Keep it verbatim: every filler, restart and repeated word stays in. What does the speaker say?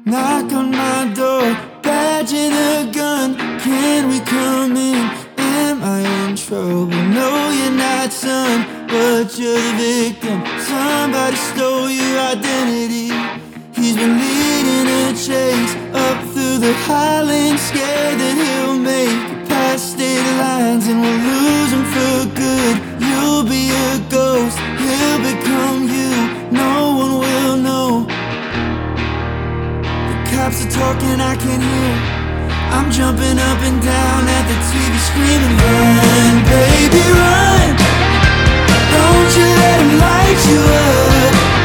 Knock on my door, badge and a gun. Can we come in? Am I in trouble? No, you're not, son, but you're the victim. Somebody stole your identity. He's been leading a chase up through the highlands, scared that he'll make it past state lines and we'll lose him for good. You'll be a ghost, he'll become you. No one will know. Cops are talking, I can hear. I'm jumping up and down at the T V screaming, run, baby, run. Don't you let him light you up.